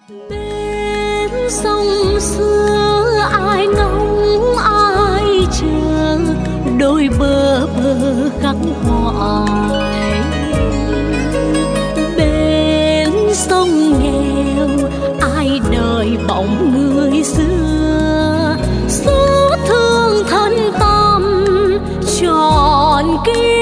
Bên sông xưa ai ngóng ai chờ, đôi bờ bờ khắc khoải. Bên sông nghèo ai đời bóng người xưa, số thương thân tâm tròn kia.